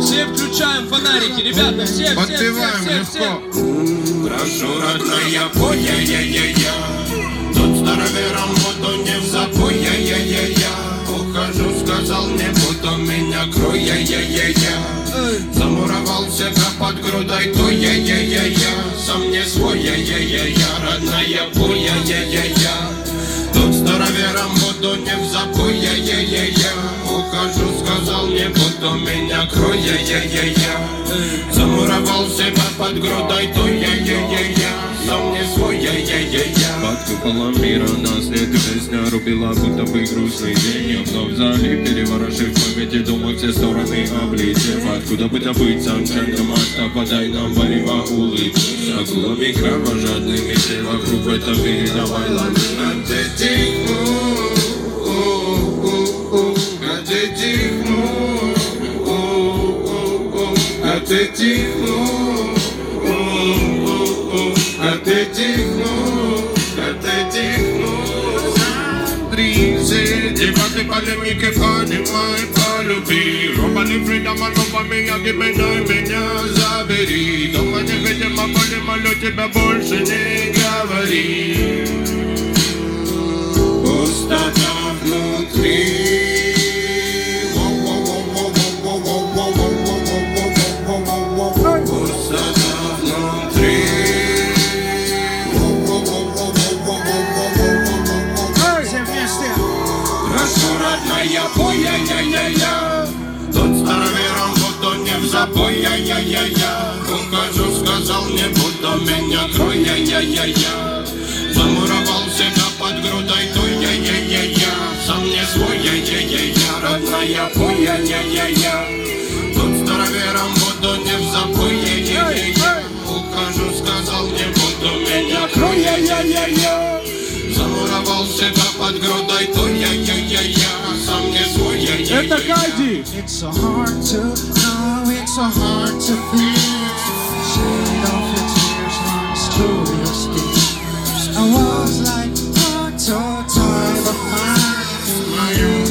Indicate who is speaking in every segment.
Speaker 1: Все включаем фонарики, ребята, все.
Speaker 2: Подпеваем легко.
Speaker 3: Прошу, родная, пой, я-я-я-я. Тот старовером воду не в запой, я-я-я-я. Ухожу, сказал, не буду меня крой, я-я-я-я. Замуровал себя под грудой, то я-я-я-я. Сам не свой, я-я-я-я. Родная, пой, я-я-я-я. Тот старовером воду не в запой, я-я-я-я. Ухожу, сказал, не буду меня крой, я-я-я-я. Замуровал себя под грудой, то я-я-я-я. Сам не свой, я-я-я-я.
Speaker 4: Под куполом мира нас нет, песня рубила, будто бы грустный день. Я вновь залип, переворошив в памяти, думаю, все стороны облетев. Откуда бы добыться, джентльмен, подай нам варево улыбки. Акулами кровожадными, все вокруг в этом мире, давай лови.
Speaker 3: Дебаты, полемики, понимай, полюби. Роба не фридом, а роба меня, меня забери. Дома не видимо, боли, молю тебя, больше не говори. Пустота внутри. Родная, пой, я-я-я-я. Тот старовером воду не в запой, я-я-я-я. Ухожу, сказал, не буду меня крой, я-я-я-я. Замуровал себя под грудой, то я-я-я-я. Сам не свой, я-я-я-я. Родная, пой, я-я-я-я. Тот старовером воду не в запой, я-я-я-я. Ухожу, сказал, не буду меня крой, я-я-я-я. Замуровал себя под грудой, то я-я-я-я. Сам не свой, я-я-я-я.
Speaker 1: Это Кайди.
Speaker 5: It's so hard to know, it's so hard to feel. Shade off your tears, runs through your steps. I was like hard to tie the my own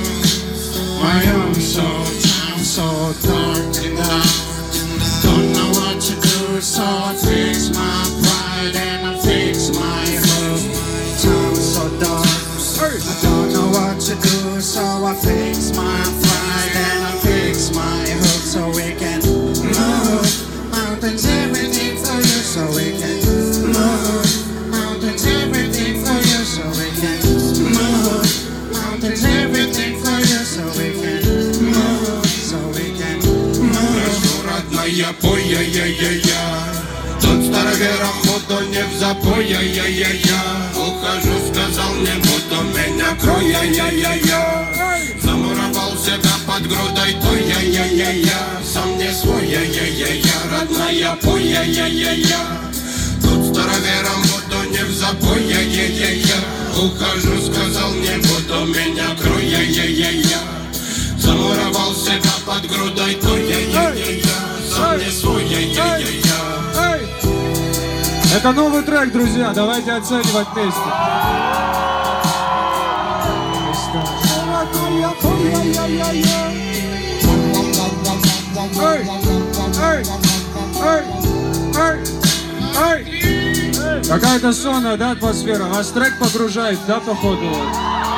Speaker 5: soul, time so dark and out. Don't know what to do, so I fix my pride and I fix my hope. Time so dark, I don't know what to do, so I fix my pride and I fix my hope, so we can move mountains, everything for you, so we can move mountains, everything for you, so we can move mountains, everything for you, so we can move, so we can move.
Speaker 3: Родная, пой, я-я-я-я. Тот старовером воду не в запой, я-я-я-я. Ухожу, сказал, не буду меня крой, я-я-я-я. Замуровал себя под грудой, то я-я-я-я. Сам не свой, я-я-я-я. Родная, пой, я-я-я-я. Тот старовером воду не в запой, я-я-я-я. Ухожу, сказал, не буду меня крой, я-я-я-я. Замуровал себя под грудой, то я-я-я-я. Сам не свой, я-я-я-я.
Speaker 1: Это новый трек, друзья, давайте оценивать вместе. Какая-то сонная, да, атмосфера? Вас трек погружает, да, походу?